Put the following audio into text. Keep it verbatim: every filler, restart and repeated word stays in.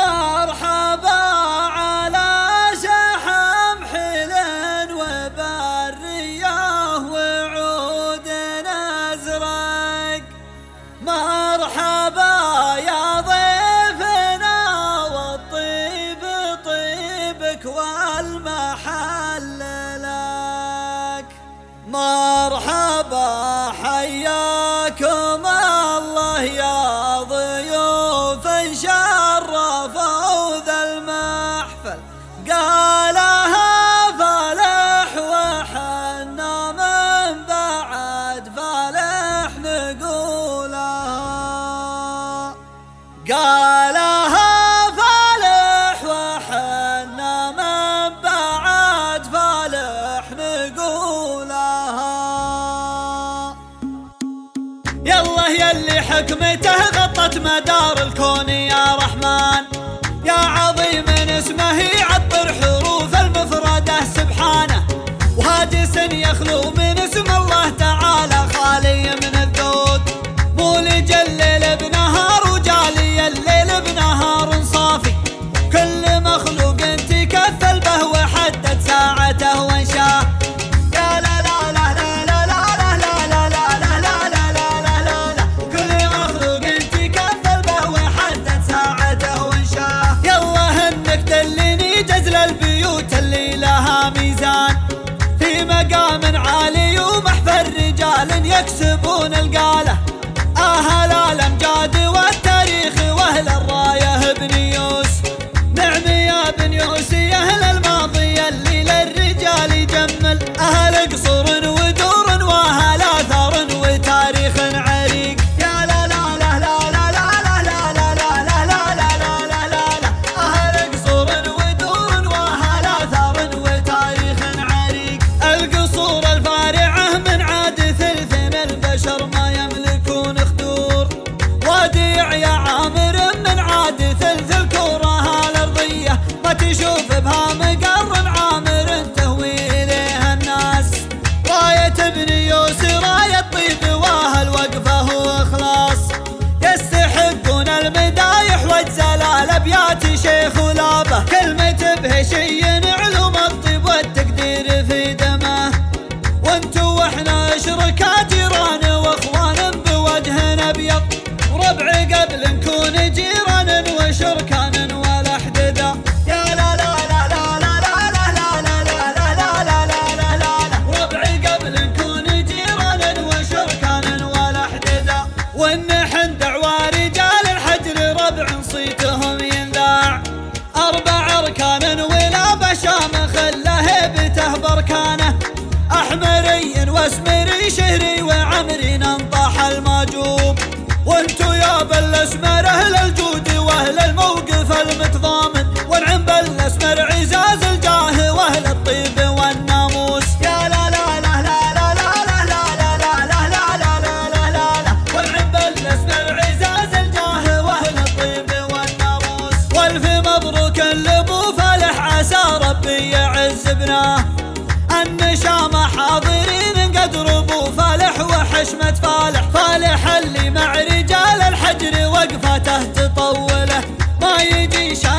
مرحبا على شحم حلن وبريه وعود ازرق. مرحبا يا ضيفنا والطيب طيبك والمحل لك. مرحبا حياكم الله يا ضيوف شرفوا ذا المحفل. قالها فالح وحنا من بعد فالح نقولها. قالها فالح وحنا من بعد فالح نقولها. يالله يلي حكمته غطت مدار الكون يا رحمن، يا عظيم اسمه يعطر حروف المفردة سبحانه، وهاجس يخلو من اسم الله تعالى خالي من الذود. مولج الليل بنهار وجالي الليل بنهار صافي، كل مخلوق تكفل به وحدد ساعته وانشاه. يا لا لا لا لا لا لا لا لا لا لا لا لا لا لا، كل مخلوق تكفل به وحدد ساعته وانشاه. يالله انك دلني جزل البيوت اللي لها ميزان، في مقام عالي ومحفل رجال يكسبون القاله. أهل الأمجاد والتاريخ وأهل الراية بن يوس، نعم يا بن يوس يا أهل الماضي اللي للرجال يجمل. أهل قصور ودور وأهل آثار وتاريخ عريق. يا لا لا لا لا لا لا لا لا لا لا لا لا لا لا لا، أهل قصور ودور وأهل آثار وتاريخ عريق. القصور الفارعة من عاد ثلث البشر ما يملكون خدور، وديع يا عامر من عاد ثلث الكرة الأرضية ما تشوف بها مقر عامر تهوي إليها الناس. راية ابن يوس راية طيب واهل وقفه وإخلاص، يستحقون المدايح واجزال الأبيات شيخ ولابه. كلمة بهشي علوم الطيب والتقدير في دمه، وانتو واحنا شركاء جيران واخوان بوجه ابيض، وربع قبل نكون جيران وشركان ولا احددا. يا لا لا لا لا لا لا لا لا لا لا لا لا لا لا لا، وربع قبل نكون جيران وشركان ولا احددا. ونحن دعوى رجال الحجر ربع صيتهم ينذاع، اربع اركان ولا بشامخ الا هيبته بركانه. احمري واسمري شهري وعمري ننطح الماجوب، وانتو يا بالاسمر اهل الجود واهل الموقف المتضامن، ونعم بالاسمر عزاز الجاه واهل الطيب والناموس. يا لا لا لا لا لا لا لا لا لا لا لا لا لا لا لا لا، ونعم بالاسمر عزاز الجاه واهل الطيب والناموس. والف مبروك لابو فالح عسى ربي يعز ابناه، النشامة حاضرين قدر ابو فالح وحشمة فالح. فالح اللي مع رجال الحجر وقفته تطوله، ما يجي